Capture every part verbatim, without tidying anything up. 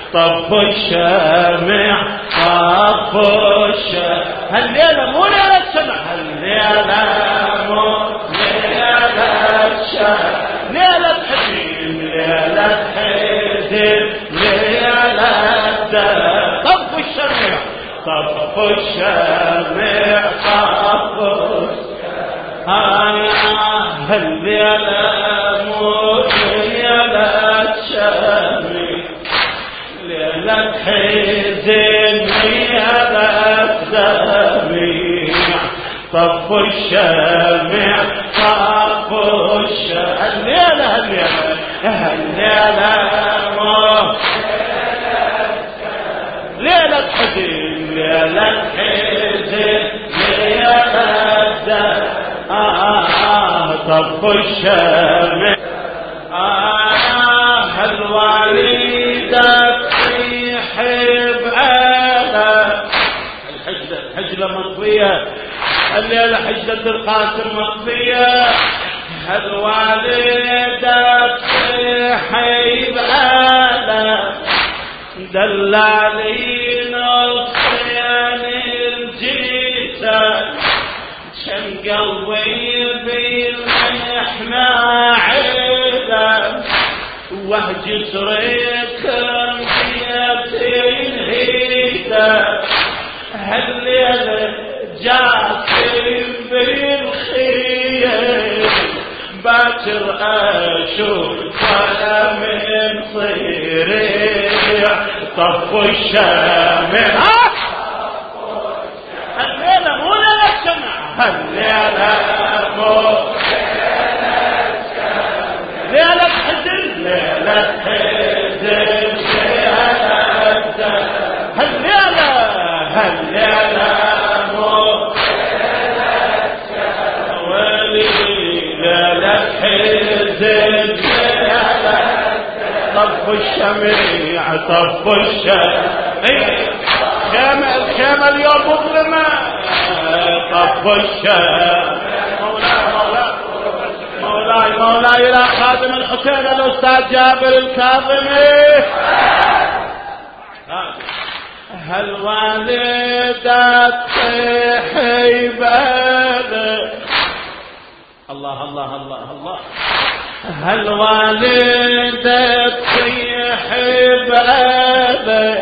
طف الشمع طف الشمع. هالليلة مو ليلة سمع، هالليلة مو ليلة شمع، ليلة حزين ليلة حزين ليلة دم. طف الشمع طف الشمع طف الشمع. هالليلة مو ليلة شمع، ليلة حزين ليلة دمع. طف الشمع طف الشمع. الليلة الليلة الليلة مو ليلة حزين ليلة حزين ليلة دمع. طف الشمع. آه الوالدة تحب أنا الحجلة، الحجلة مطفية الليلة، حجلة القاسم مطفية. الوالدة تحب أنا دلالي نصين الجيسة. شم قلبي بالمحنة عيدا وهج سريكم بيتين هيدا. هالليلة جاسم بالخير باكر اشوف ولا من صيريع. طف الشمع. هالليلة مو ليلة شمع، هالليلة مو ليلة حزن ليلة حزن ليلة دم. هالليلة هالليلة مو ويلي ليلة حزن ليلة. طف الشمع طف الشمع. خيمة الخيمة اليوم مظلمة. طف الشمع. مولاي مولاي إلى خادم الحسين الأستاذ جابر الكاظمي. هالوالدة تحب أنا. الله الله الله الله. هالوالدة تحب أنا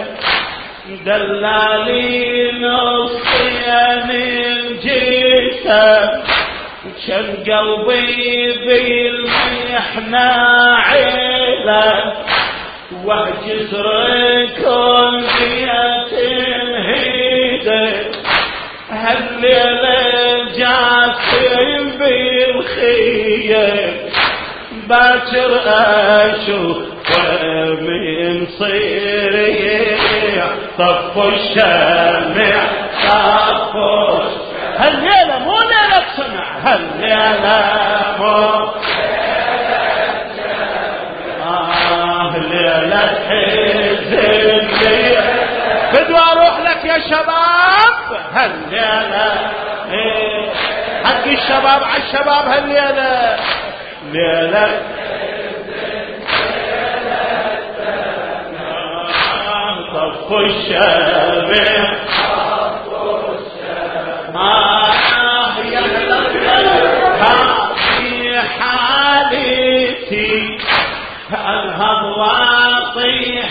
دلالي نصين الجسم. شم قلبي بالمحنة عيلة وهج سركم بيتين هيدا. هالليلة جاسم بالخير باكر اشوف ومن صيريع. طف الشمع طف الشمع. هالليلة مو ليلة سمع، هالليلة مو آه ليلة حزن ليلة. بدو اروح لك يا شباب هالليلة إيه. حق الشباب على الشباب هالليلة ليلة آه طف الشمع. آه يا هذه حالتي أنهض واطيح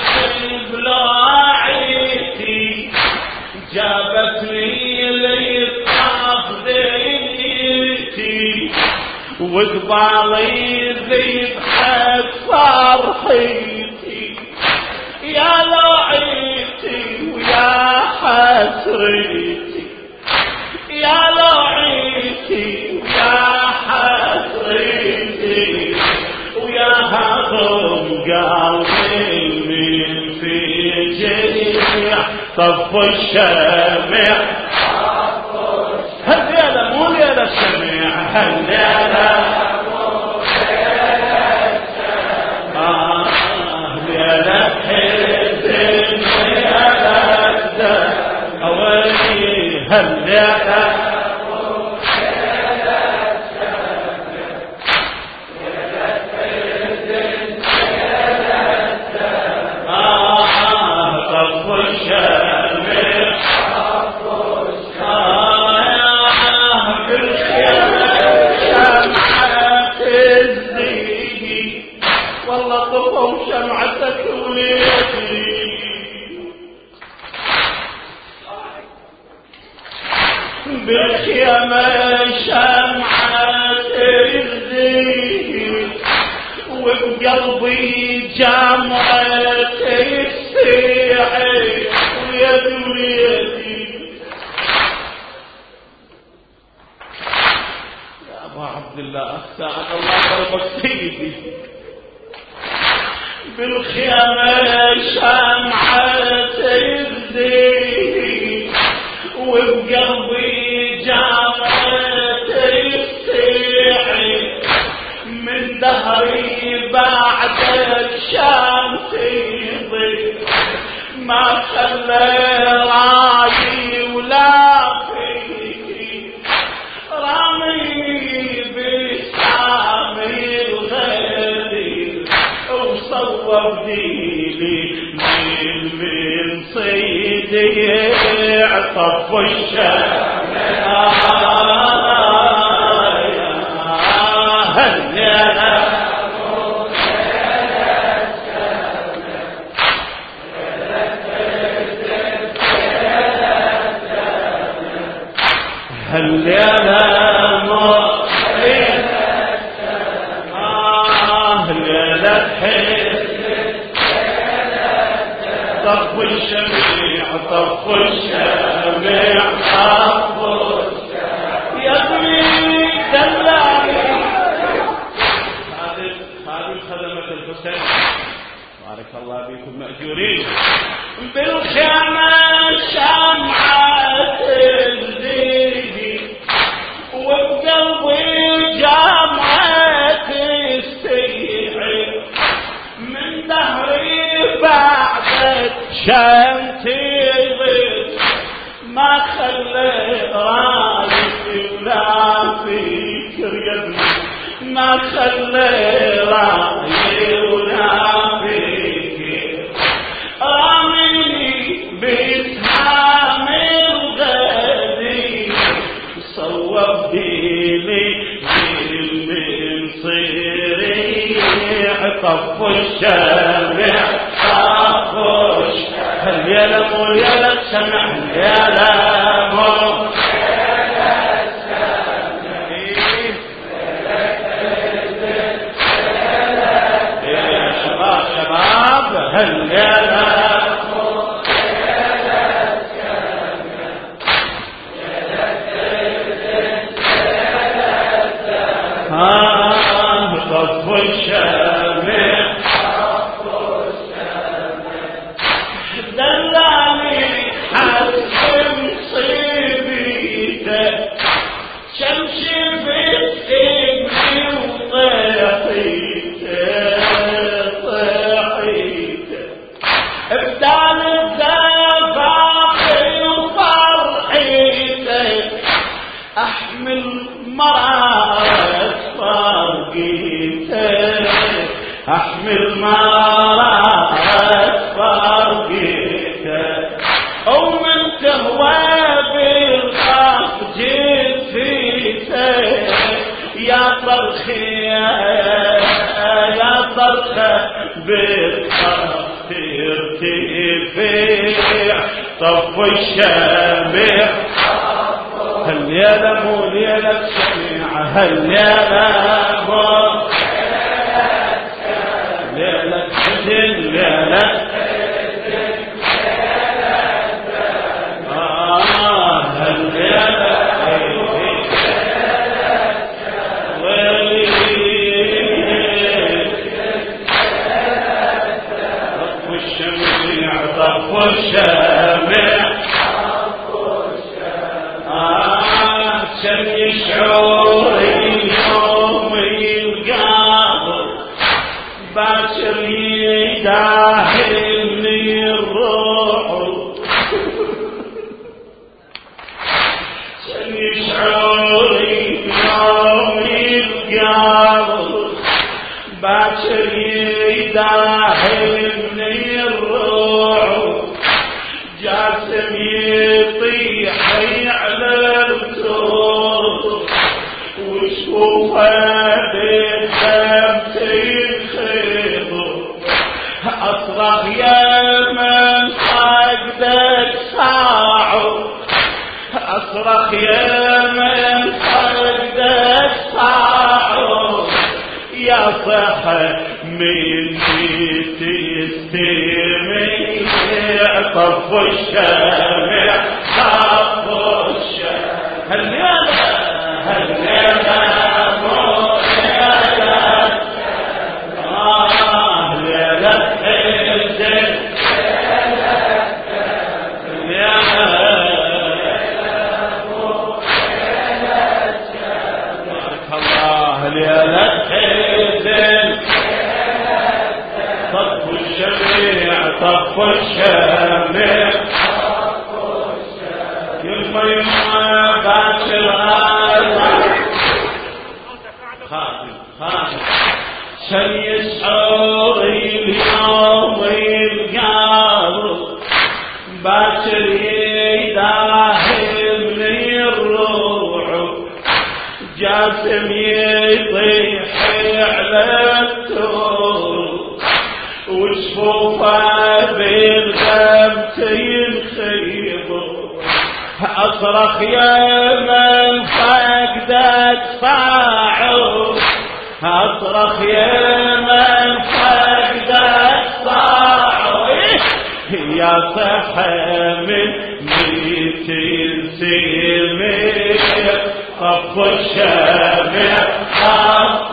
بلاعتي. جابتني للطاف دنيتي وقبالي ذبحت فرحتي. يا لعيتي ويا حسرتي، يا لعيتي ويا حسرتي ويا هضم قلبي من في جريح. طف الشمع. هالليلة مو ليلة سمع، هالليلة مو ليلة سمع. آه ليلة حزن ليلة دم. أولي هالليلة آه بالخيمة شمعة تزيد وبقلبي جامعة تستيعي ويد ويدي يا أبا عبد الله ساعد الله قلبك سيدي بالخيمة شمعة تزيد وبقلبي جامعة تستيعي من دهري بعد الشام تضيع ما خلى رايي ولا فيكي رامي بسامي الغالي وصوب ديلي من من صيدي عطف الشام هل يا مصري آه لا طف الشميع طف الشميع طف يضري دلالي هذه هذه خدمة الحسين بارك الله بكم مأجورين بالخيمة شمعة تزيد وبقلبي جامعة تستيعي من دهري بعد شمتي ضد ما خلي رايي ولا فكر يدني ما خلي رايي ولا فكر راميني بسهام الغالي صوب ديني من صيري طف الشامع طف الشامع هل يلمو يلك سمع يلمو يا شباب شباب هل يلمو طف الشامع دلاني حسن صيبيته شمشي بإبني وطيحيته طيحيته ابدال الزفاقي وفرحيته احمل مرارة فرقيته احمل مرارة فرقيته ومن تهوى بالخاف جيت فيته يا صرخي يا صرخة بالخاف ترتفع طف الشامع هل يلمو ليلك سميع هل يلمو ليلك حزن ليلك آه هل يلمو طف الشميع طف الشامع شم شعوري يوم القابل باشر يداهمني الروح شم شعوري يوم القابل باشر يداهمني الروح جاسم يطيح على الكور وشوفه بالدم تنخض اصرخ يا من فقدك ساعه اصرخ يا من صحة مني تستمي طف الشمع طف الشمع هالليلة هالليلة طف الشمع يما يما باكر هذا خادم خادم سيسعر اليوم القابر باكر يداهمني الروح جاسم يطيح على التور وشفوفه بالغمت ينخيب اصرخ يا من فقدك صاعو اصرخ يا من فقدك صاعو يا صحة من ميت سيمي طف الشمع طف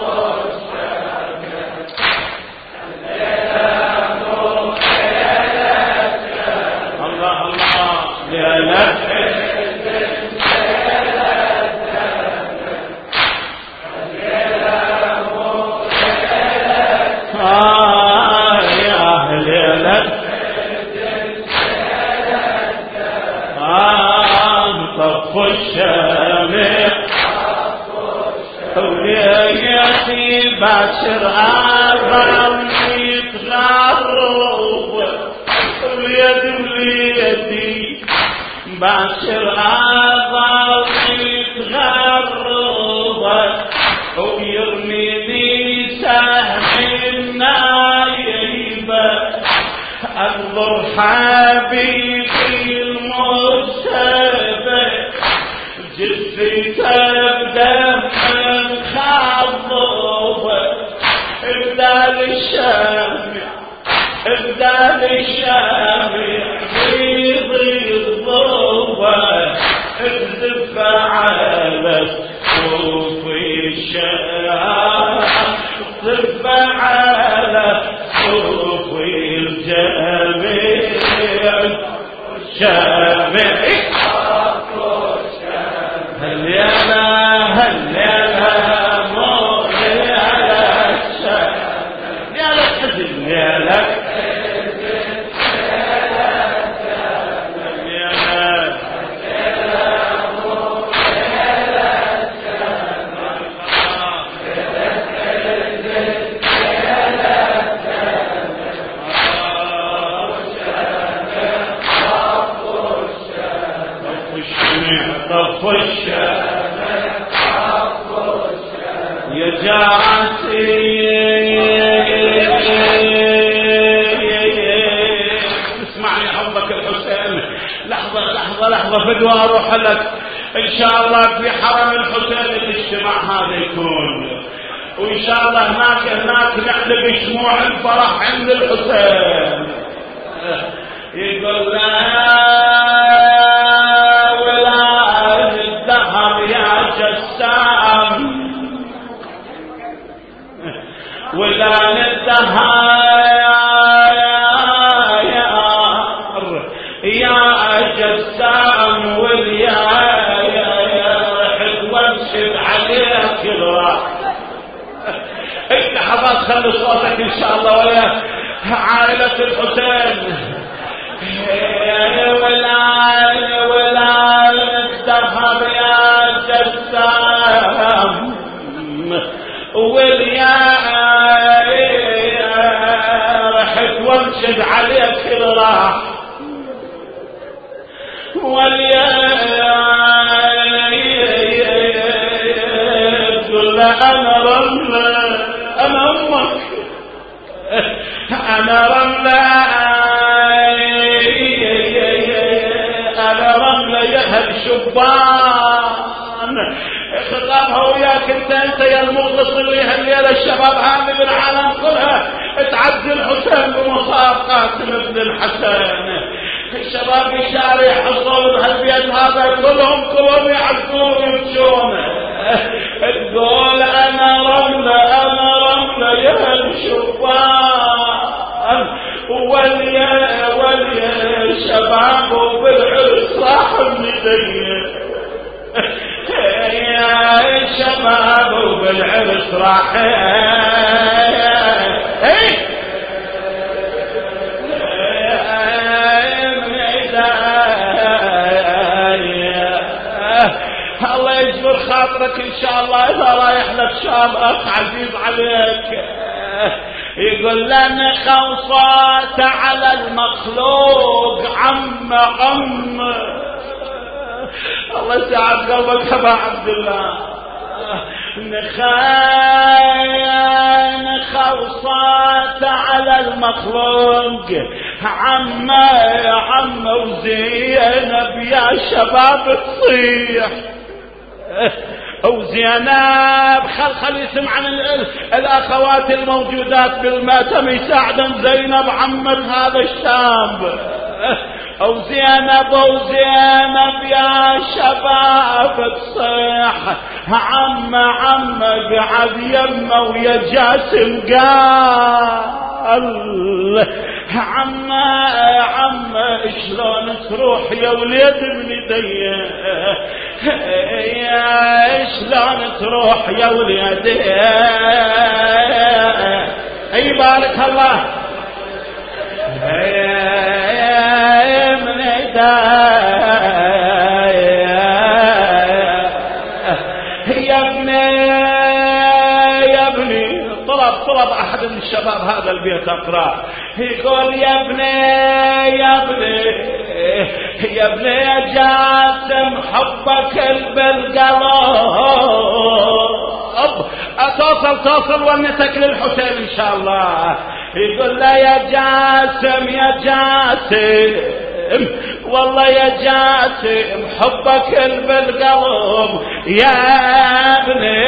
باشر آذان يتغرب اليد بيدي باشر آذان يتغرب ويرميني سهم النايبة انظر حبيبي المرتبة جثته بدم خضبة ابدال الشامع ابدال الشامع بيض الضوبة اكذب على صوف الشام اكذب على صوف الجامع الشامع هل يلا هل يلا طف الشمع يا جارتي اسمعني حبك الحسين لحظة لحظة لحظة فدوى اروح لك ان شاء الله في حرم الحسين الاجتماع هذا يكون وان شاء الله هناك هناك نحلب شموع الفرح عند الحسين يقول لا ولان الدهار يا جسام واليا رحت وامشي عليك الراح اللحظات خلي صوتك ان شاء الله ويا عائلة الحسين ولان ولان الدهار يا جسام واليا رحت وامشد عليك الراح واليا تقول له انا رملة انا امك انا رملة انا رملة يا هالشبان خطابها وياك انت انت يا المخلص اللي هالليله الشباب هذه بالعالم كلها تعزي الحسين بمصاب قاسم ابن الحسن. الشباب يشاري يحصلون هالبيت هذا كلهم كلهم يعزون ويبكون. تقول انا رمله انا رمله يا الشبان وليا وليا شباب وبالعرس راح مدين يا شباب وبالعرس راح الله يجبر خاطرك ان شاء الله اذا رايح لك شام اخ عزيز عليك. يقول لنا خوصات على المخلوق عم عم الله يسعد قلبك ابا عبد الله. نخاين خوصات على المخلوق عم عم وزينب يا شباب تصيح وزينب خل خل يسمع عن الاخوات الموجودات بالماتم يساعدن زينب عمة هذا الشاب او زينب او زينب يا شباب تصيح عم عم قعد يمه ويا جاسم قال عم عم شلون تروح يا وليد من ايدي يا شلون تروح يا وليد اي بارك الله من ايدي يا ابني يا ابني. طلب طلب احد من الشباب هذا البيت اقرا يقول يا ابني يا ابني يا ابني يا جاسم حبك بالقلب توصل توصل ونتك للحسين ان شاء الله. يقول له يا جاسم يا جاسم والله يا جاسم حبك بالقلب يا ابني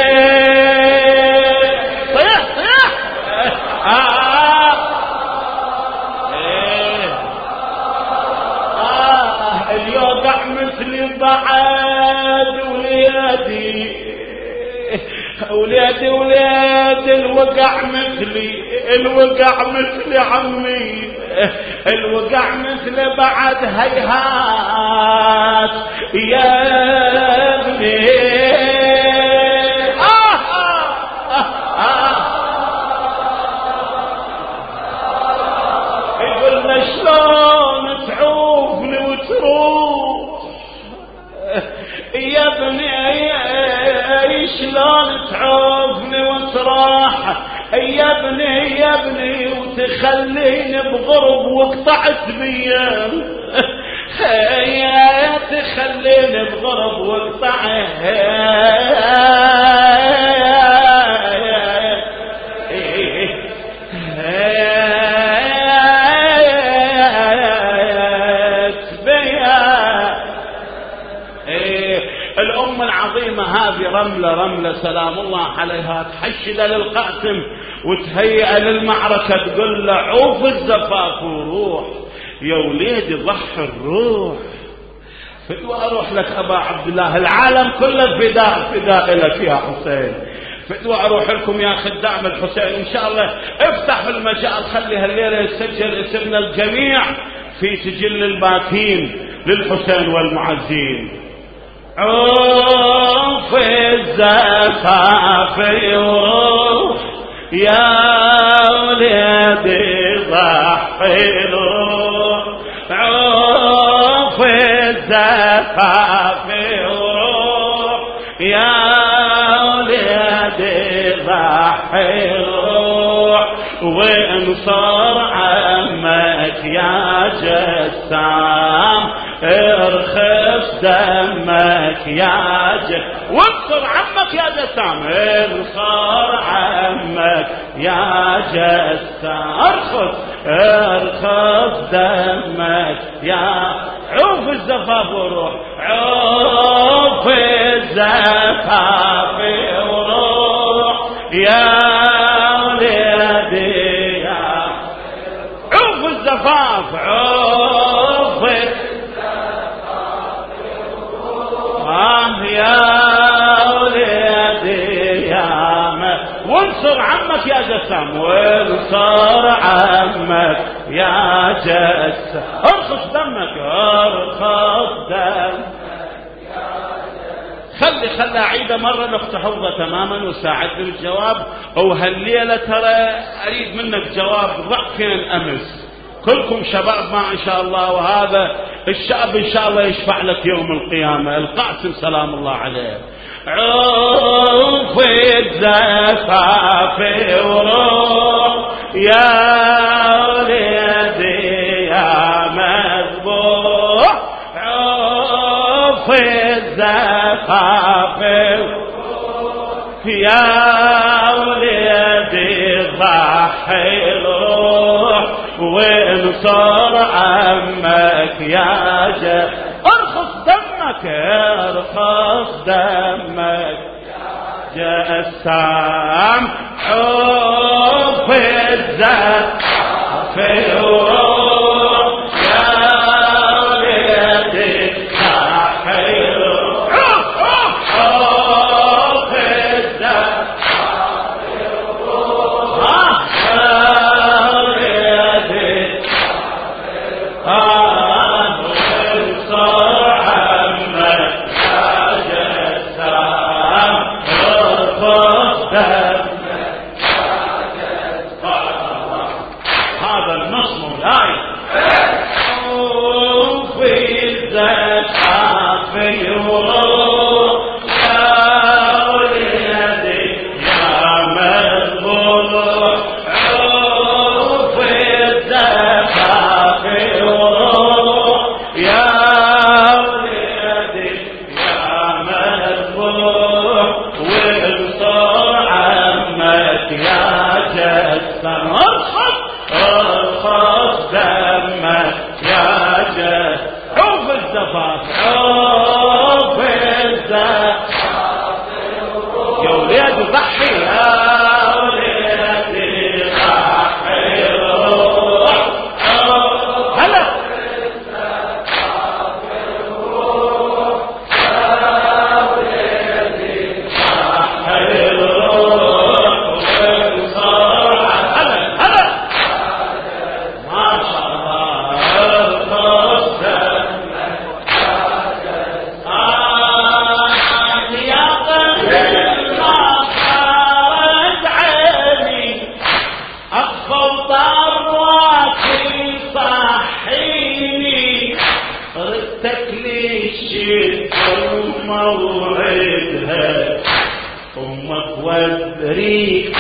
صيح صيح آه. إيه. آه. اليوقع مثلي بعد وليدي وليدي وليدي الوقع مثلي الوقع مثلي عمي الوقع مثل بعد هيهات يا ابني آه آه آه. يقولنا شلون تعوفني وتروح يا ابني شلون تعوفني وتروح يا ابني يا ابني وتخليني بغرب وقطعت بيا يا تخليني بغرب وقطعت الأم العظيمة هذه رملة رملة سلام الله عليها تحشد للقاسم وتهيئ للمعركة تقول له عوف الزفاف وروح يا وليدي ضح الروح فدوى أروح لك أبا عبد الله العالم كله فداء فداء لك يا حسين فدوى أروح لكم يا خدام الحسين إن شاء الله افتح المجال خلي هالليلة يسجل اسمنا الجميع في سجل الباكين للحسين والمعزين. عوف الزفاف يروح يا وليدي ضحي روح عوف الزفاف يروح يا وليدي ضحي روح وانصر عمك يا جسام ارخص دمك يا ج وانصر عمك يا جسام انصر عمك يا جسام ارخص ارخص دمك يا عوف الزفاف وروح عوف الزفاف وروح يا ولادي يا عوف الزفاف عوف آه يا ولادي يا ما وانصر عمك يا جسام وانصر عمك يا جسام ارخص دمك ارخص دمك خلي خلي عيدة مرة نخت حوضة تماما وساعدني الجواب وهالليلة ترى أريد منك جواب ضعفين أمس كلكم شباب ما إن شاء الله وهذا الشعب إن شاء الله يشفع لك يوم القيامة القاسم سلام الله عليه عوف الزفاف وروح يا ولدي يا مذبوح عوف الزفاف يا ولدي ضحي الروح وانصر عمك يا جا ارخص دمك ارخص دمك يا جسام عوف الزفاف وروح يا ولدي ضحي الروح عوف الزفاف وروح هذا النص مولاي في الزفاف وروح يا ولدي يا مذبوح في الزفاف وروح يا ولدي يا مذبوح وانصر عمك يا جسام ارخص ارخص دمك يا جسام عوف الزفاف عوف الزفاف يا ولاد ضحي يا ولادي ضحي الروح هلا أمك وادريك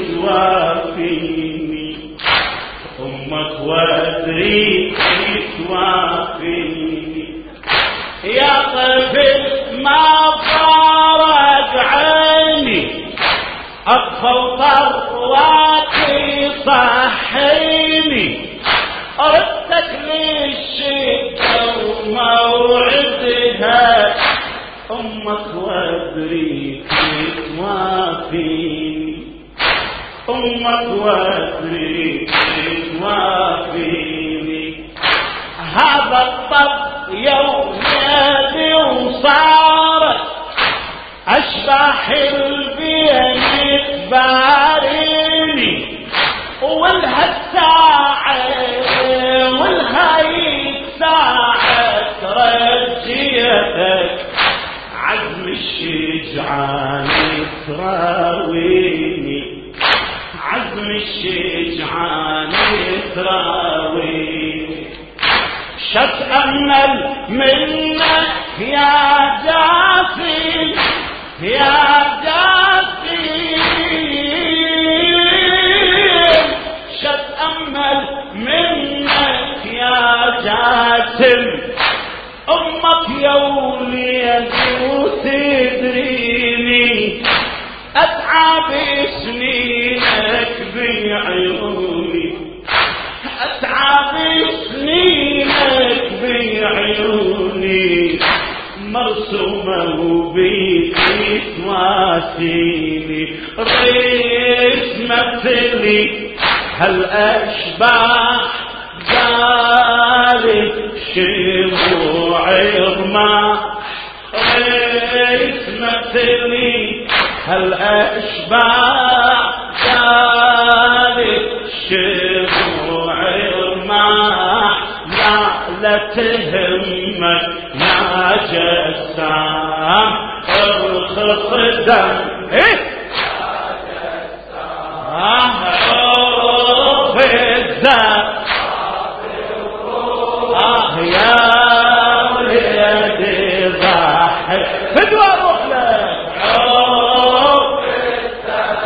توافيني أمك وادريك توافيني يا طفل ما فارق عيني أطفى وطرواقي صحيني أردتك للشدة وموعدها أمك وادريك توافيني أمك وادريك توافيني هذا الطب يوم يدي وصارت أشباح البين تباريني والهالساعة والهاي ساعة رجيتك عزم الشجعان تراويني عزم الشجعان تراويني شتأمل منك يا جاسي يا جاسي شتأمل منك يا جاسم أمك يا وليدي وتدريني أتعب سنينك بعيوني أتعب سنينك بعيوني مرسوم وبيكي تواسيني ريس مثلي هالأشباح قالت شموع رماح ريس مثلي هالأشباح قالت شموع رماح لا لا تهمك يا جسام ارخص دم ايه عروف الزاد اه يا ولدي ضحي فدوى روح لك عروف الزاد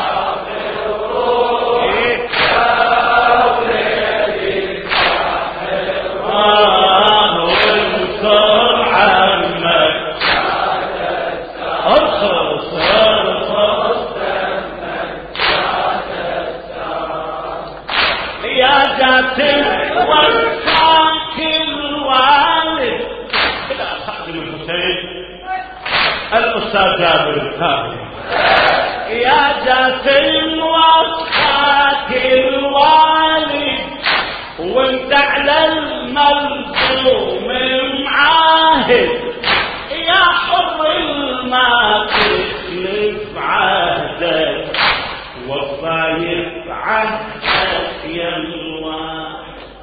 وفاك الوالد إلى خادم الحسين الأستاذ جابر الكاظمي يا جاسم وفاك الوالد وانت على الملزوم معاهد يا حر ما تخلف عهدك وفايف عهدك يا الواحد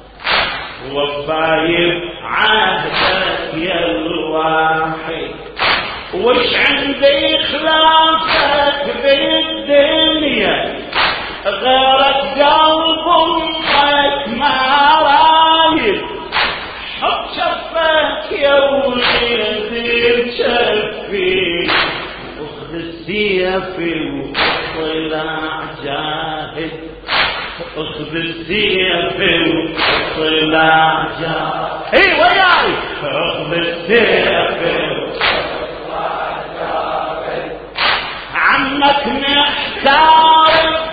وفايف عهدك يا الواحد وش عندي خلافك بالدنيا غيرك قلب امك ما رايد حط شفك يا ولدي شفي وخذ السيف وطلع جاهد اخذ السيف وطلع جاهد اي وياي اخذ السيف وطلع جاهد عمك محتار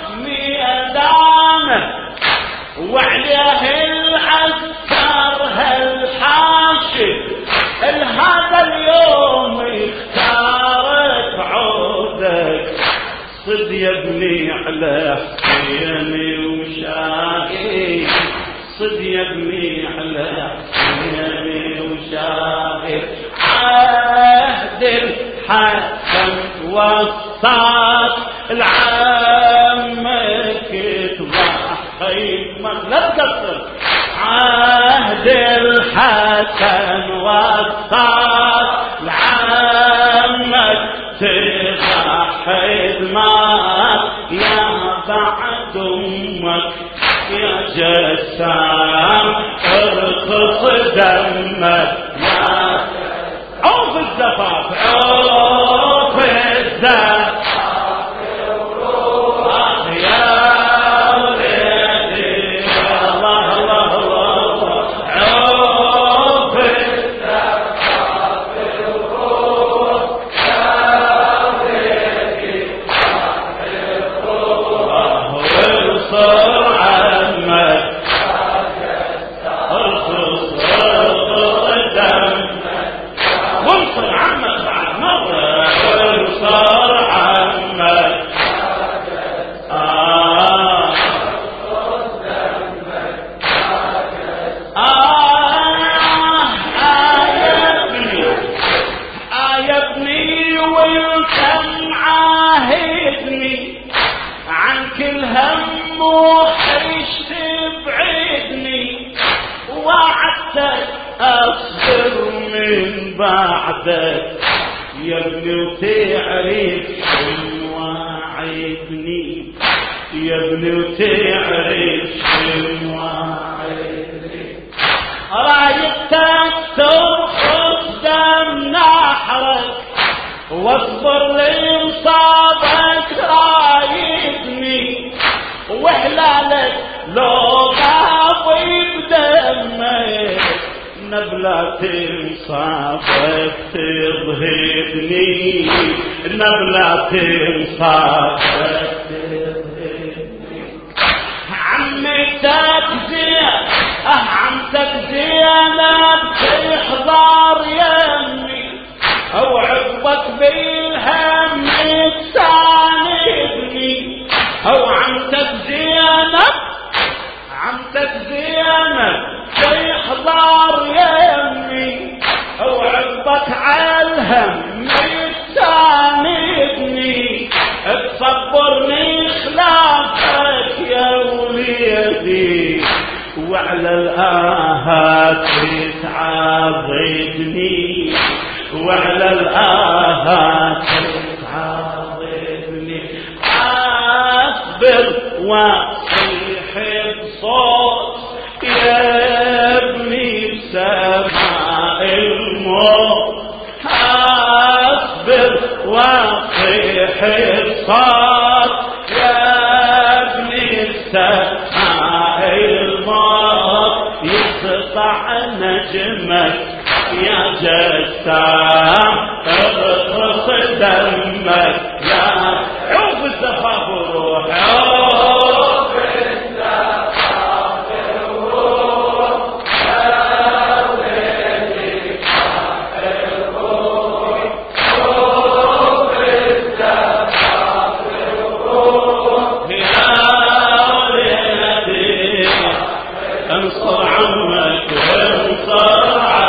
ميدانه وعليه العسكر هالحاشد هذا اليوم اختارك عودك صد يا ابني على حسيني وشاهد صد يا ابني على حسيني وشاهد عهد الحسن وصاك العمك تضحي لا تقصر عهد الحسن وصاك العمك تضحي دماغ يا بعد امك يا جسام ارخص دمك يا عوف الزفاف عوف الزفاف يا ابني وتعرف شنو وعدني يا ابني وتعرف شنو وعدني رايتك ترخص دم نحرك واصبر لمصابك رايدني وحلالك لو غاضي بدمك نبلة انصابك تضهدني نبلة انصابك تضهدني عمتك زين اه عمتك زينب تحضر يمي او وعلى الآهات تعاضدني وعلى الآهات تعاضدني أصبر وأصيح بصوت يا ابني بسماء الموت أصبر وأصيح بصوت يا ابني بسماء الموت يقطع نجمك يا جسام ارقص دمك يا عوف الزفاف وروح عوف الزفاف وروح يا ولدي الروح عوف الزفاف وروح يا ولدي انصر عمك انصر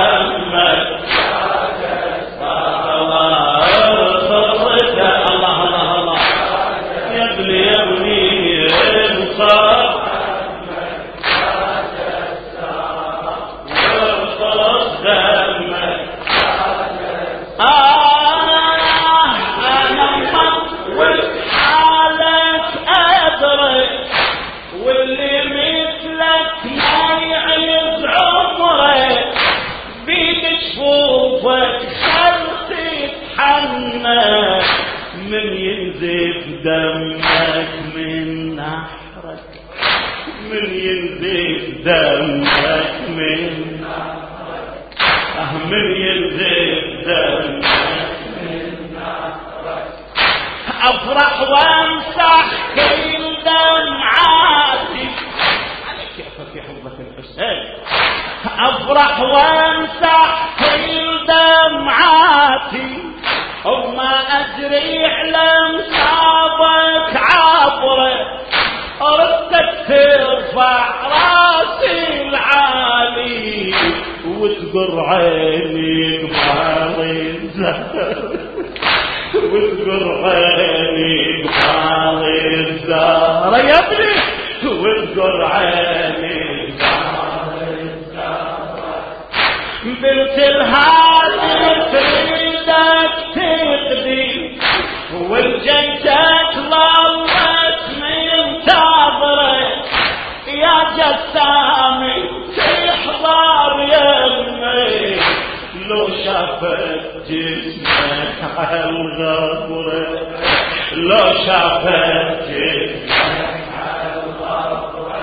من ينزف دمك من نحرك من ينزف دمك من نحرك من ينزف دمك من نحرك أفرح وامسح كل دمعاتي على كيفك يا حبة الحسين أفرح وامسح كل دمعاتي وما أدري علم صابك عبره أردك ترفع راسي العالي وتقر عيني بحار الزهر وتقر عيني بحار الزهر يا ابني وتقر عيني بحار الزهر بنت الهادي تريدك تقضي والجيتك ظلت منتظرة يا جسامي تحضر يمي لو شافت جسمك على الغبرة لو شافت جسمك على الغبرة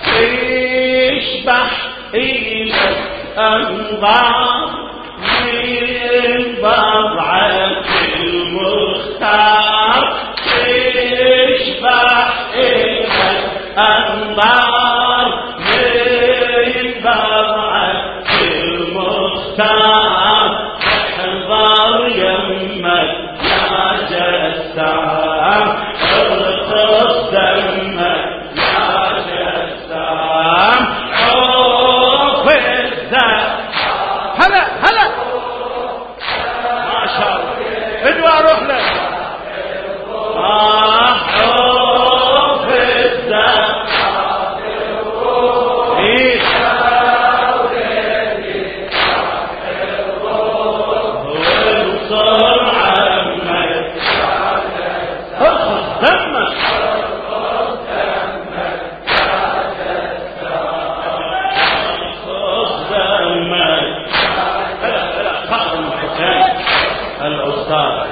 تشبح إيدك أنظار من بضعة المختار تشبح إيدك أنظار من بضعة المختار احضر يمك يا جسام ارقص دمك يا جسام عوف الزهر هلا هلا ما شاء الله ادوى اروح لك آه عوف الزهر ايه وانصر عمك ارخص دمك الأستاذ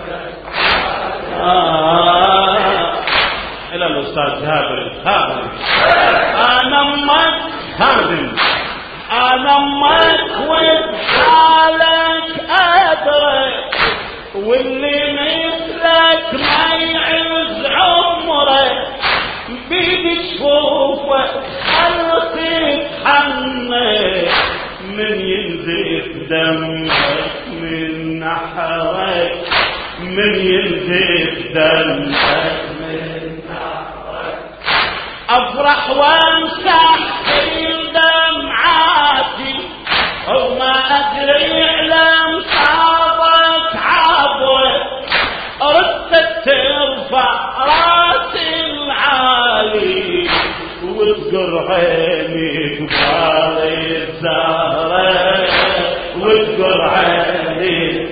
آه. إلى الأستاذ هابل هابل أنا أمك هابل أنا أمك وبحالك أدرك واللي مثلك ما يعز عمرك بيدي شوفك خلقي تحنك من ينزف دمك من نحرك من ينزف دمك من نحرك أفرح وامسح كل دمعاتي وما أدري علم صابك عبرك ردت ترفع راسي العالي وتقر عيني قبالي الزهرة وتقر عيني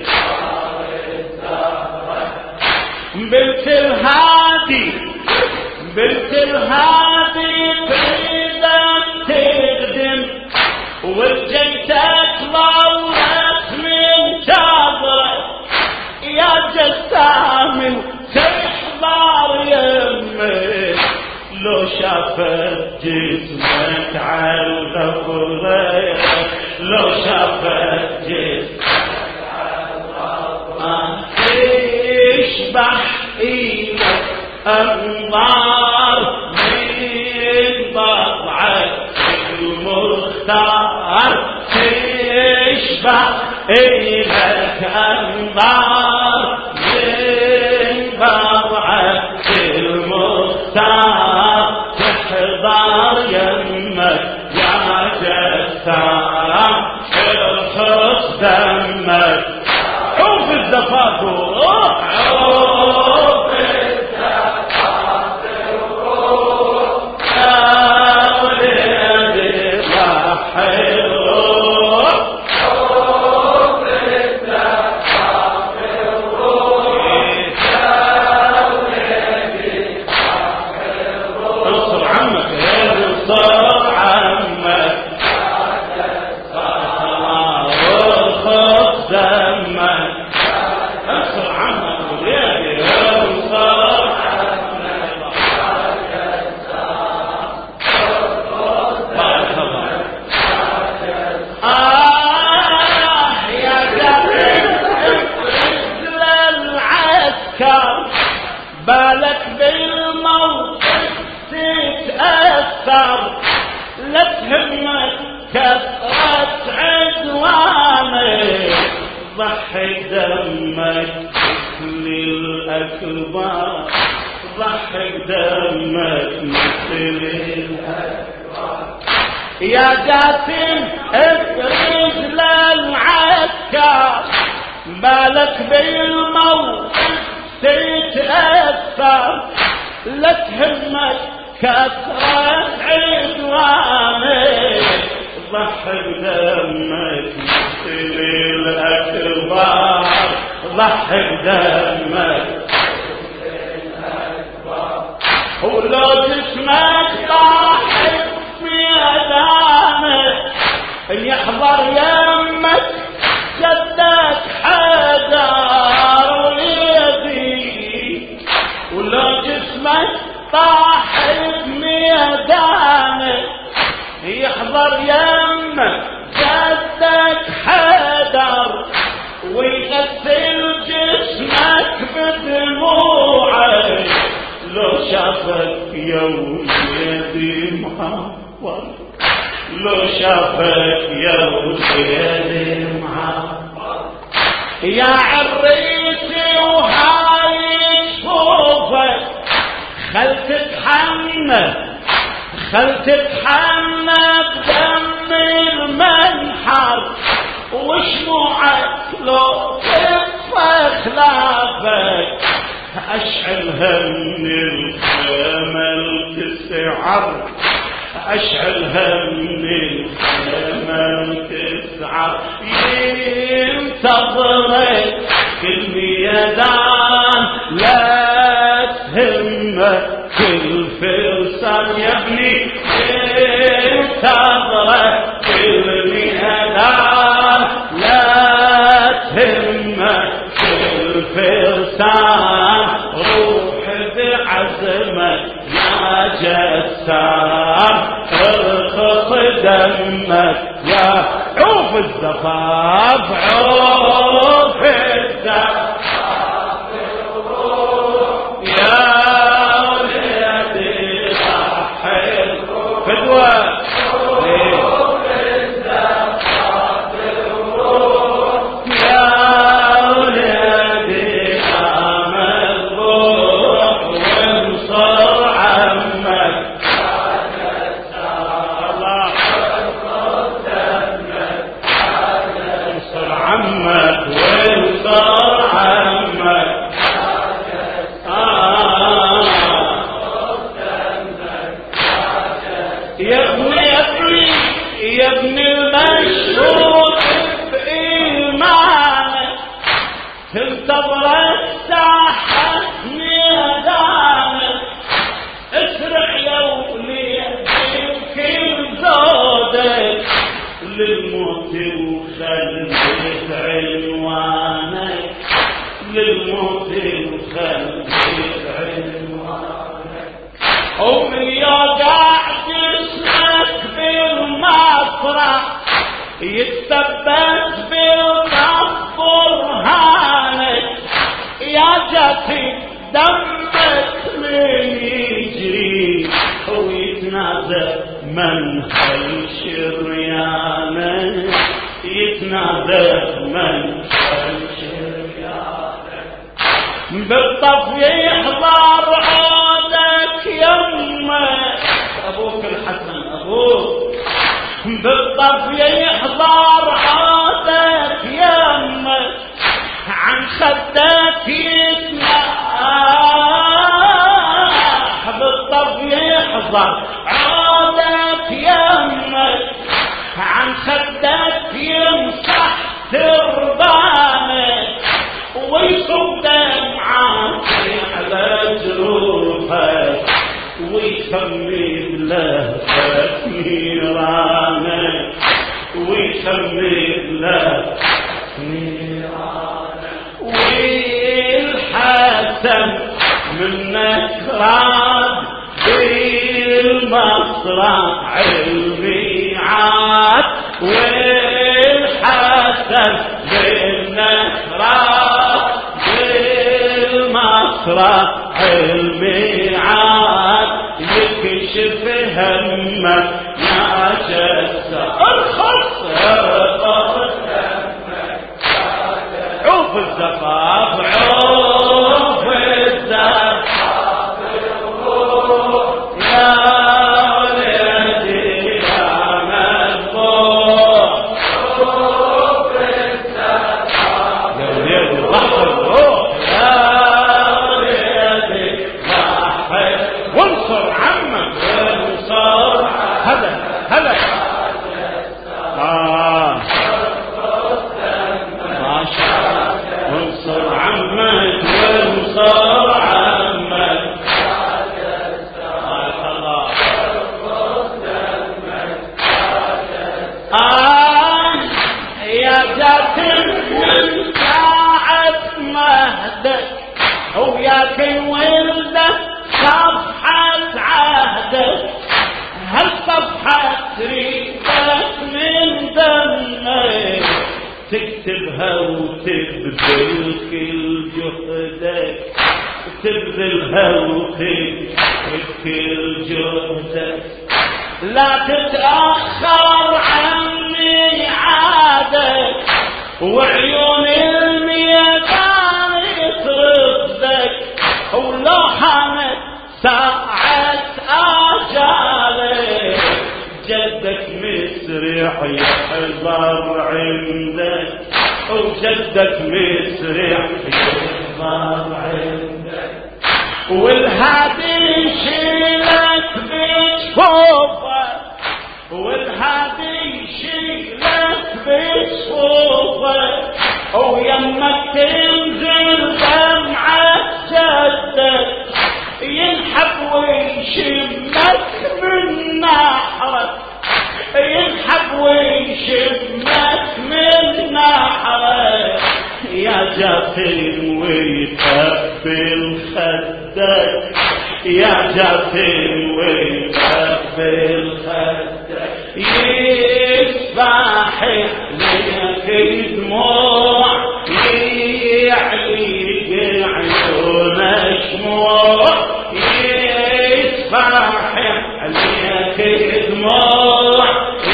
بنت الهادي بنت الهادي تريدك تخدم وجيتك ضلت من شاطرك يا جسام تحضر يمك لو شافت جسمك عالغفرة لو شافت جسمك عالغفرة تشبح إيدك أنظار من ضبعك المختار تشبح إيدك أنظار من ضبعك المختار تحضر يمك يا جسام ارخص دمك عوف الزفاف عوف الزفاف الروح يا ولدي ضحي الروح عوف الزفاف الروح يا ولدي ضحي الروح انصر عمك انصر عمك ارخص دمك انصر عمك ولادي انصر عمك آه يا زلمة مثل العسكر بالك بالموقف تتأثر لا تهمك كثرة عدوانك ضحي دمك مثل الأكبر ضحي دمك مثل الأكبر يا قاسم افرج للعسكر بالك بالموقف تتأثر لا تهمك كثرة عدوانك ضحي بدمك مثل الأكبر ضحي بدمك ولو جسمك ضاحي ميدانك ان يحضر يمك جدك حدار وليدي ولو جسمك ضاحي ميدانك يحضر يمك جدك حدر ويغسل جسمك بدموعك لو شافك يوم يدي محور لو شافك يوم يدي محور يا عريسي وهاي شوفك خل تتحنى خل تتحنى بدم المنحر وشموعك لو تطفى خلافك أشعلها من الخمل تسعر أشعلها من الخمل تسعر ينتظرك كل ميدان لا تهمك كل فرسان يا ابني ينتظرك كل ميدان لا تهمك كل فرسان روح بعزمك يا جسام ارخص دمك يا عوف الزفاف عوف الزفاف يا ولدي ضحي فدوى عمك ابن المشهود بإيمانك تنتظر الساحة ميدانك اسرع يا وليد بكل زودك للموت وخليت عنوانك للموت وخليت عنوانك ومن يوقع جسمك بالمسرح يتثبت بالقف برهانك يا جتي دمك من يجري ويتنازل من هالشريانك يتنازل من هالشريانك بالطف يحضر عودك يمك ابوك الحسن ابوك بالطف يحضر عودك يمك عن خدك يسمح بالطف يحضر عودك يمك عن خدك يمسح تربانك ويصب دمعك على جروحك ويخمد لهفك نيرانك ويخمد لهفك نيرانك والحسن منك راد بالمصرع الميعاد والحسن منك راد بالمصرع الميعاد يكشف همك يا جسد ارخص عوف الزفاف عوف الزفاف يا ولدي يا مذبوح عوف الزفاف يا ولدي ضحى الروح يا ولدي ضحى وانصر عمك وانصر هذا هذا آه ما شاء وانصر عمك وانصر عمك ما شاء الله آه يا جاتم من ساعة مهدك وياك ولدك صفحة عهدك هل صفحة ريدك من دمك تكتبها وتبذل كل جهدك تبذلها وتبذل كل جهدك لا تتأخر عن ميعادك وعيون الميدان يطردك ولو حانت ساعة آجالك جدك مسرح يحضر عندك وجدك مسرح يحضر عندك والهادي يشيلك بجفوفك والهادي يشيلك بجفوفك ويمك تنزل دمعة جدك ينحب ويشمك من نحرك ينحب ويشمك من نحرك يا جاتم ويتقبل خدك يا جاتم ويتقبل خدك يسبح لك دموع يعليك عيون شموع يسبح لك دموع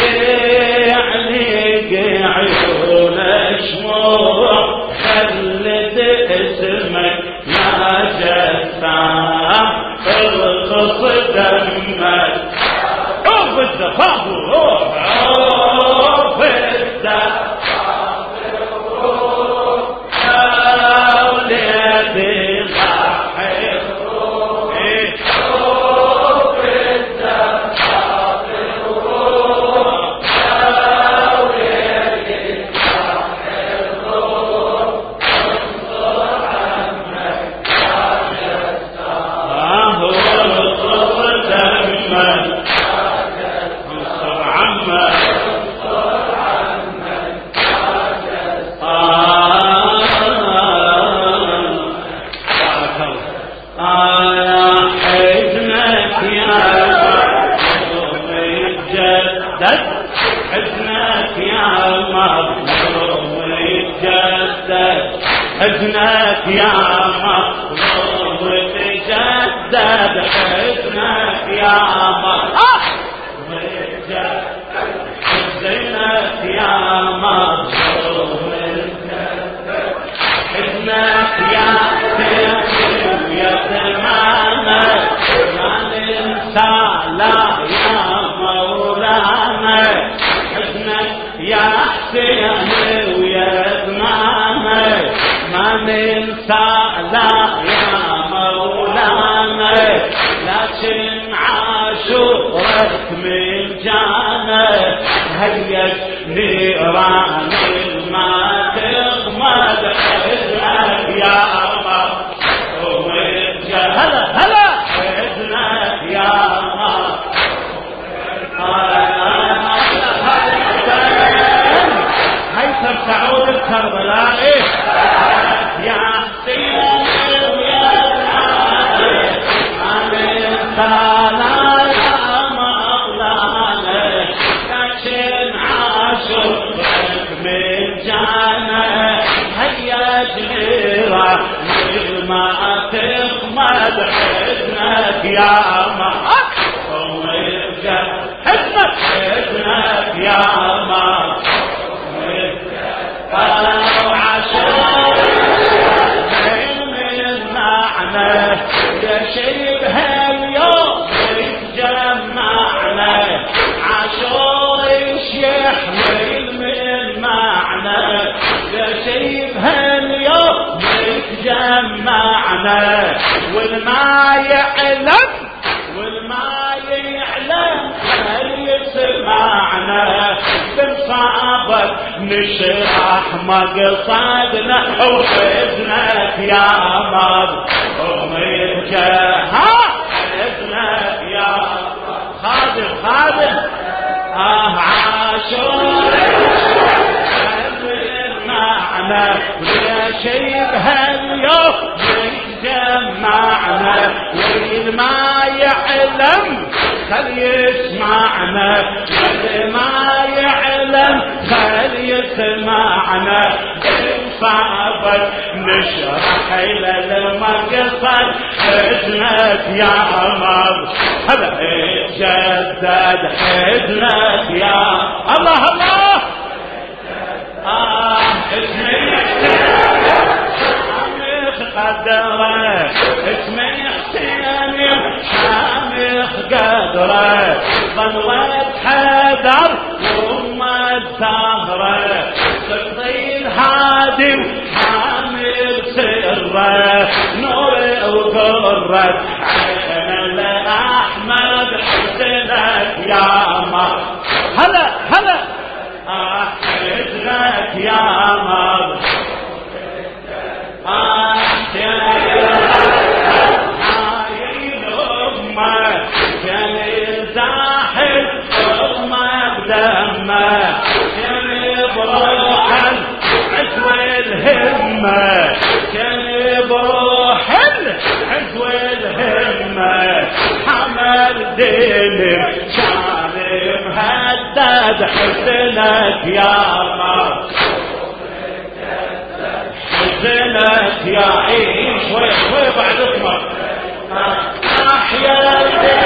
يعليك عيون شموع خلد اسمك يا جسام الخص دمك عوف الزفاف الروح عوف الزفاف الروح يا ولدي ضحي الروح يا مظلوم يتجدد حزنك يا مظلوم يتجدد حزنك يا مظلوم يتجدد حزنك يا مظلوم يتجدد حزنك يا سيدي يا تماما ما ننسى لا يا مولانا حزنك يا حسين ويا تماما ما ننسى لا يا مولانا لكن عاشورك من جانا هيج نيران ما تغمد حزنك يا مظلوم هلا هلا حزنك يا مظلوم هيثم سعود الكربلائي يا حسين ويا علي صلاة يا مولانا لكن عاشورك من جانا هيا جريرة ما تغمد حزنك يا مظلوم حزنك حزنك يا مظلوم قالوا عاشور من معنى يا شبه اليوم يتجمعنا عاشور يحمل من معنى يا شبه اليوم يتجمعنا والما يعلم والما يعلم هل يسمعنا بنصابك نشرح مقصدنا وحزنك يا مظلوم يتجهى حزنك يا خادم خادم اه عاشور معنا ويا شبه اليوم يتجمعنا واللي ما يعلم خل يسمعنا واللي ما يعلم خل يسمعنا صعبت نشرح إلى المقصد حزنك يا مظلوم هذا يتجدد حزنك يا الله الله آه اسمي حامخ قدره اسمي حسين حامخ قدره ظلت حدر وما الثغره سقطي الهادم حامل سره نور وقرة عين الأحمد حسنك يا مظلوم هلا هلا حزنك يا مظلوم حايل أمه كان يزاحف أمه بدمه كان بروح عزوى الهمة كان بروح عزوى الهمة حمل دين شارب هدد حزنك يا مظلوم حزنك يا عيش شوي شوي بعد اسمك احيا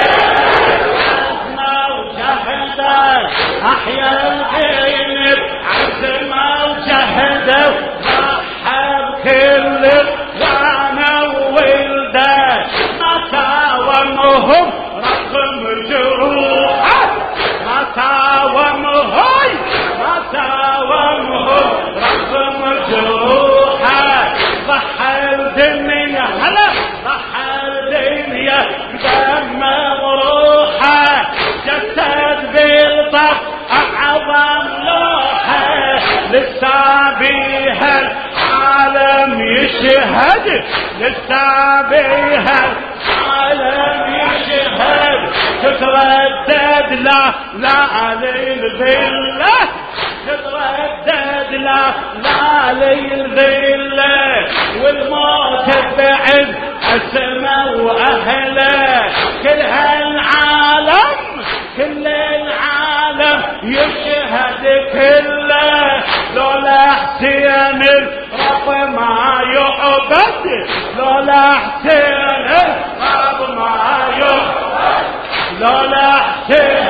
عزمه وجهده احيا الغيب عزمه وجهده ضحى بكل وانا وولده ما ساومهم رقم جروحه ما ساومهم ما ساومهم رقم جروحه ضحى الدنيا هلا ضحى الدنيا دم وروحه جسد بالطف اعظم لوحه لسه بيها العالم يشهد لسه بيها العالم يشهد تتردد لا لا للذله تتردد لا لا للذله والموت بعد السماء واهله كل هالعالم كل العالم يشهد كله لولا حسين الرب ما يعبد لولا حسين الرب ما يعبد لولا حسين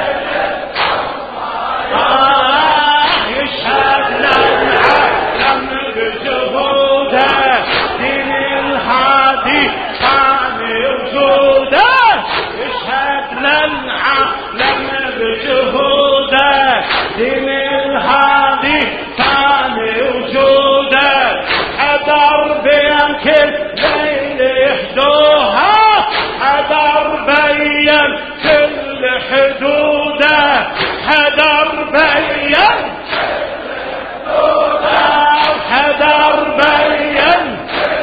آه يشهد للعالم بجهوده دين الهادي كان وجوده يشهد للعالم بجهوده دين الهادي كان وجوده حضر بين كل ليل يحدوها حضر بين كل حدوده حضر بين حضر بين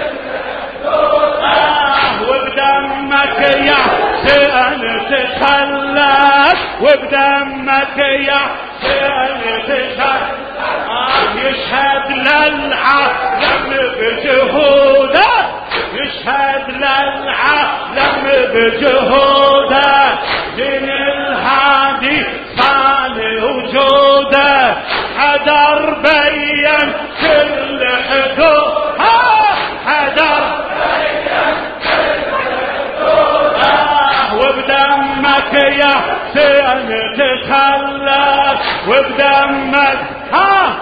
وبدمك يا حسين تخلد وبدمك يا حسين تخلد يشهد للعالم بجهوده يشهد للعالم بجهوده دين الهادي صان وجوده حضر بين كل حدود حضر بين كل حدود وبدمك يا حسين تخلد وبدمك ها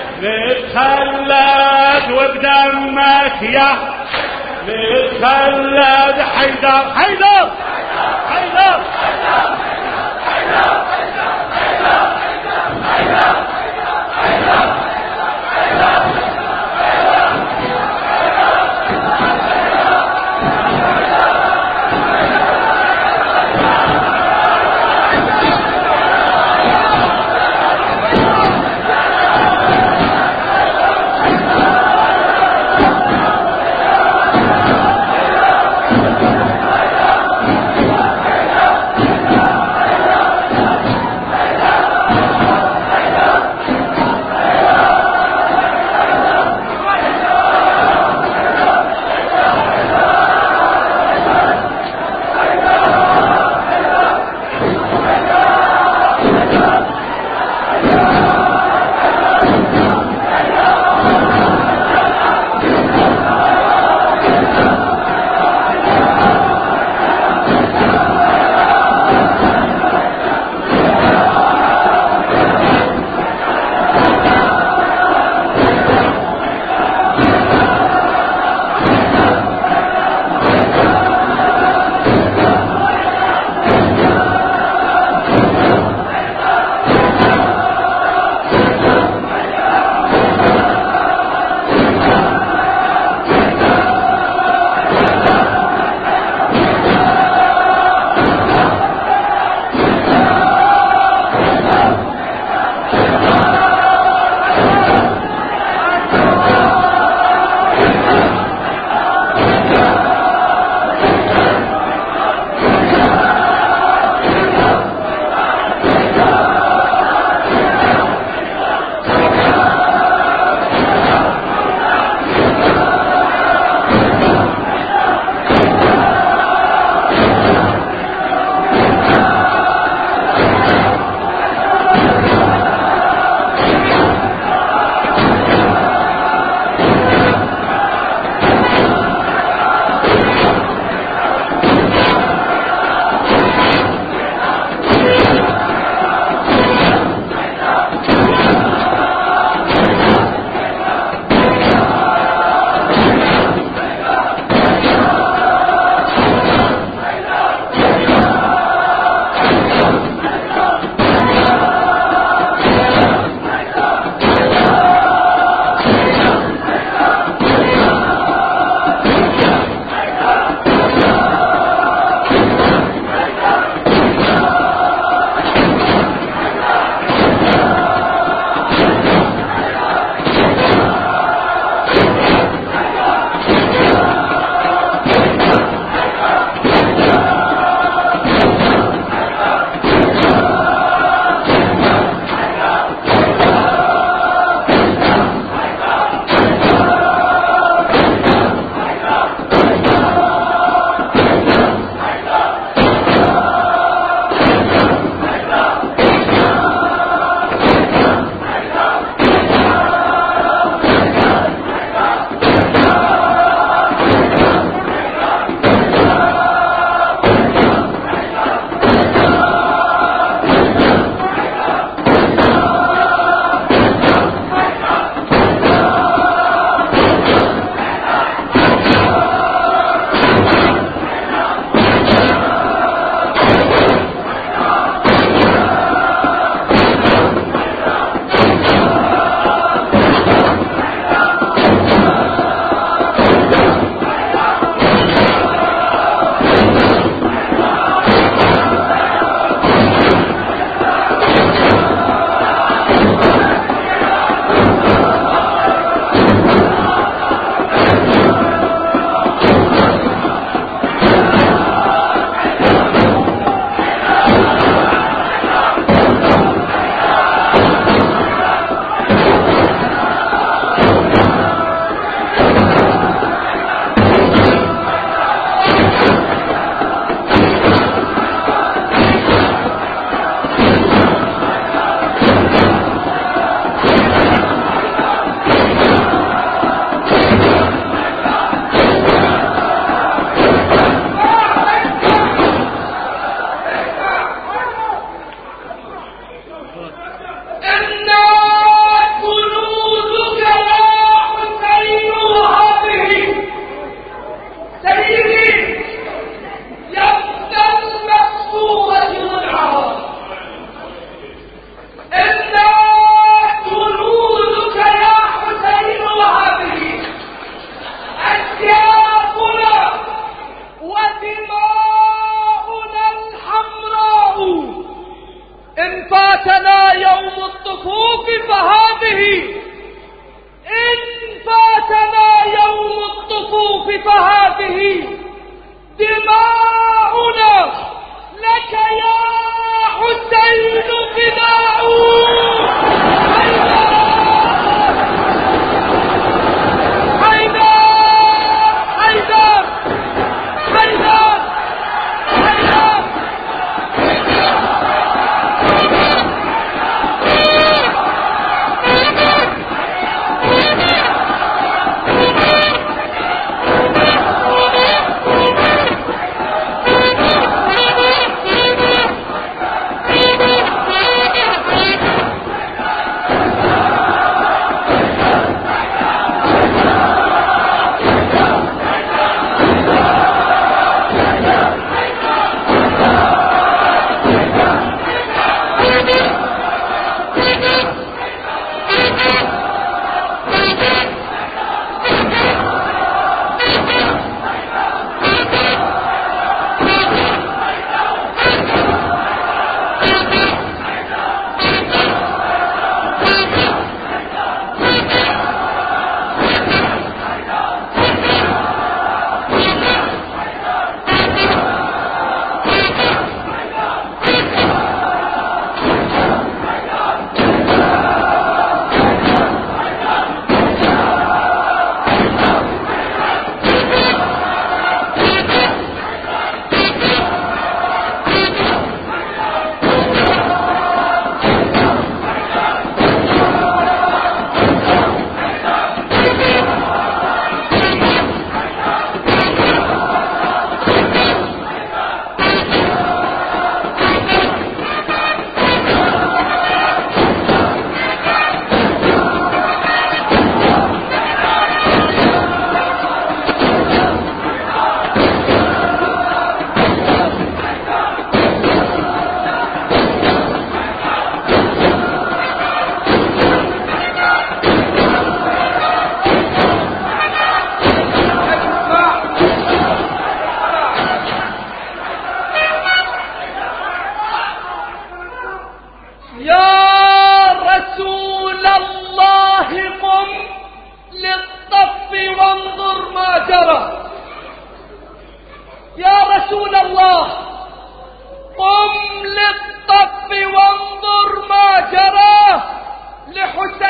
نتخلد وبدمك يا نتخلد حيدر حيدر حيدر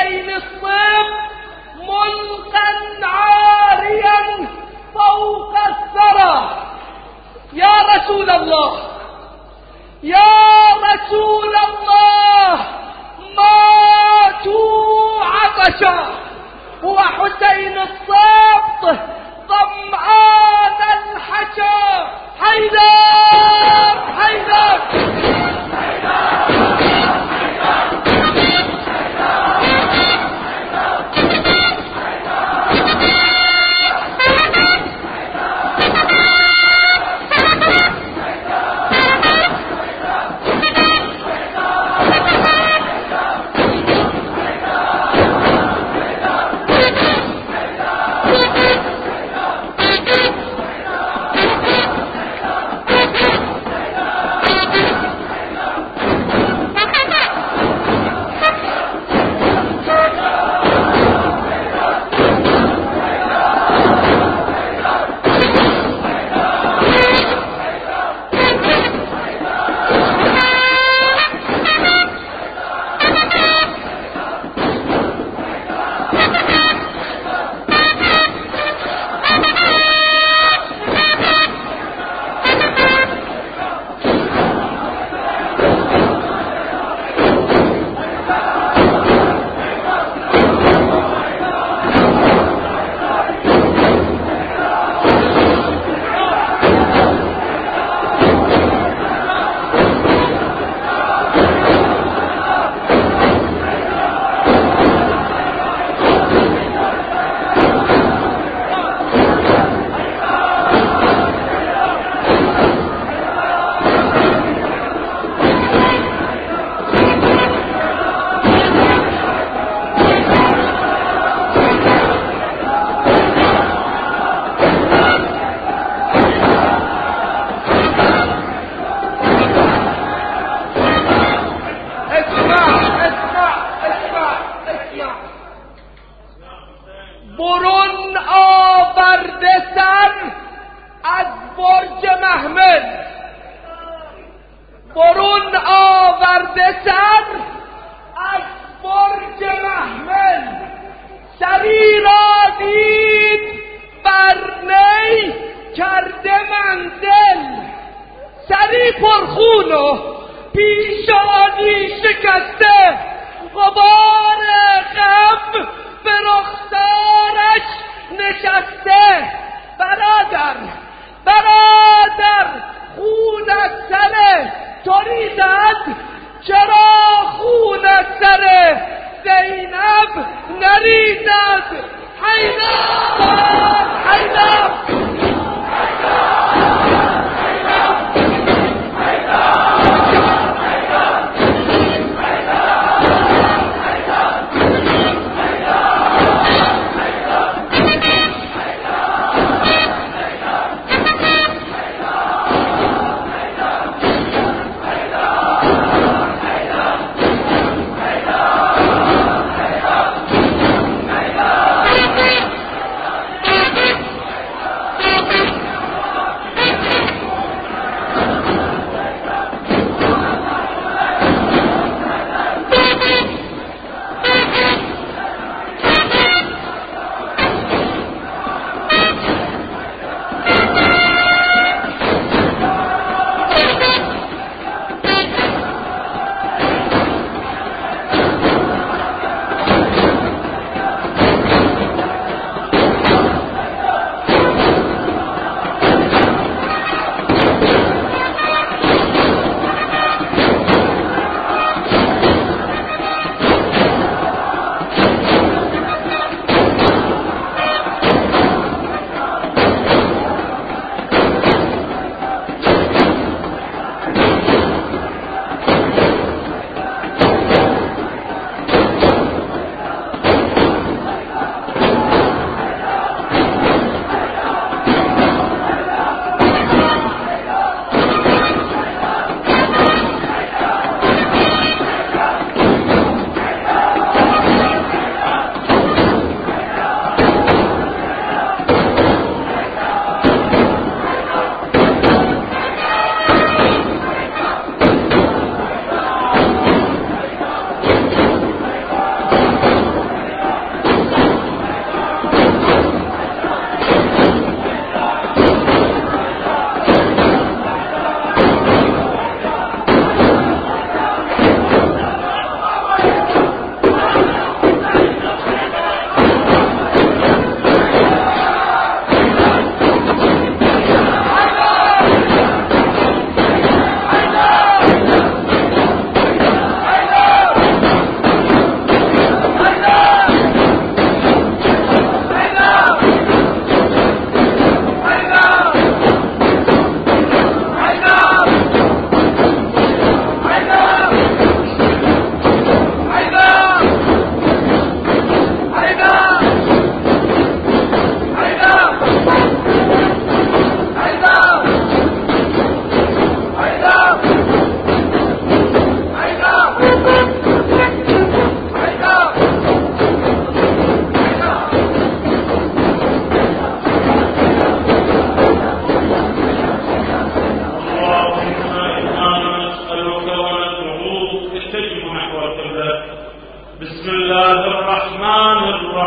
حسين الصيف ملقا عاريا فوق الثرى. يا رسول الله يا رسول الله ماتوا عطشا وحسين الصبط ظمآن الحشا. حيدر حيدر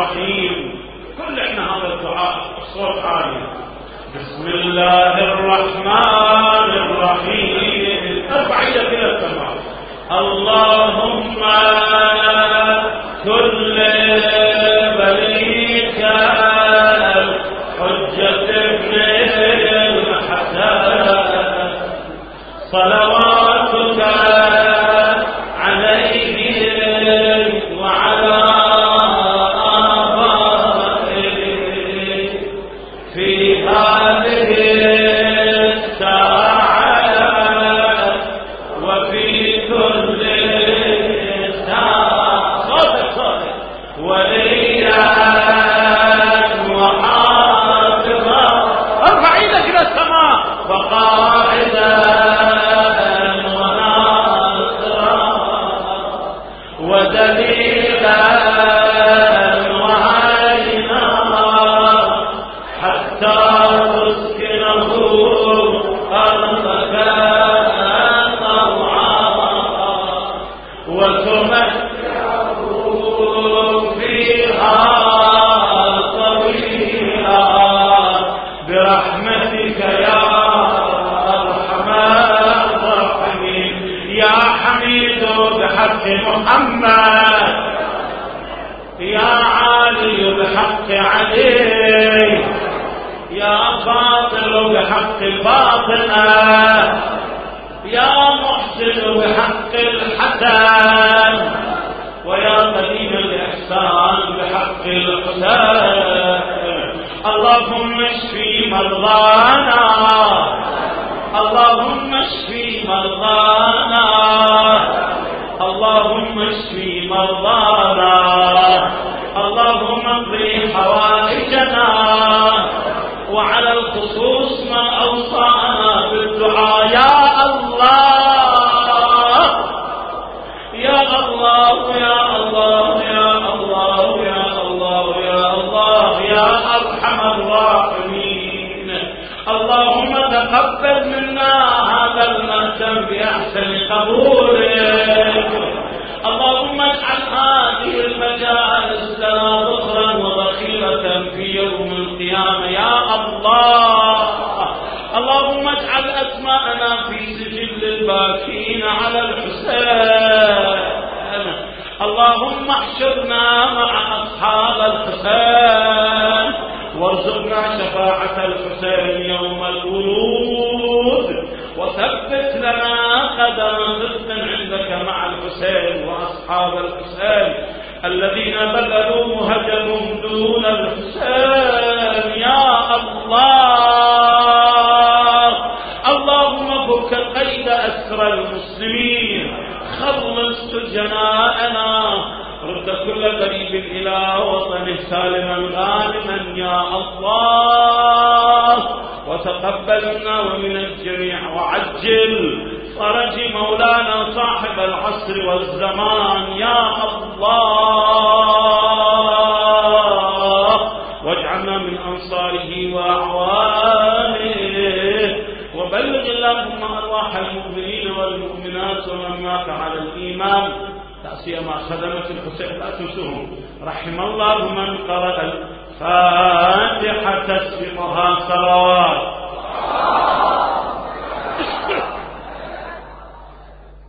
الرحيم. كل احنا هذا الدعاء صوت عالي. بسم الله الرحمن الرحيم. ارفع يدك الى السماء. اللهم كل وليك حجة ابن الحسن صلواتك عليه وعلى آبائه في هذه الساعة وفي كل ساعة صوتك صوتك وليا وحافظا. ارفع ايدك الى السماء. وقائدا ودليلا وعينا حتى تسكنه أرضك طوعا وتمتعه فيها طويلا برحمتك يا أرحم الراحمين. يا حميد بحق محمد، يا عالي بحق علي، يا باطل بحق باطنة، يا محسن بحق الحسن، ويا قديم الإحسان بحق الحسين. اللهم اشفي مرضانا، اللهم اشفي مرضانا، اللهم اشفي مرضانا، اللهم اقضي حوائجنا، وعلى الخصوص من اوصانا بالدعاء. يا الله يا الله يا الله يا الله يا الله يا الله يا ارحم الراحمين. اللهم تقبل منا هذا المهتم بأحسن قبولك. اللهم اجعل هذه المجالس لنا ذخرا وذخيرة في يوم القيامة يا الله. اللهم اجعل أسماءنا في سجل الباكين على الحسين. اللهم احشرنا مع أصحاب الحسين وارزقنا شفاعة الحسين يوم الورود، وثبت لنا قدم صدق عندك مع الحسين وأصحاب الحسين الذين بذلوا مهجهم دون الحسين يا الله. اللهم فك قيد أسرى المسلمين، خلص سجناءنا، رد كل قريب إلى وطنه سالما غانما يا الله. وتقبل منا ومن الجميع، وعجل فرج مولانا صاحب العصر والزمان يا الله، واجعلنا من أنصاره وأعوانه. وبلغ اللهم أرواح المؤمنين والمؤمنات ومن مات على الإيمان، لا سيما خدمة الحسين لا تنسوهم. رحم الله من قرأ الفاتحة تسبقها صلوات.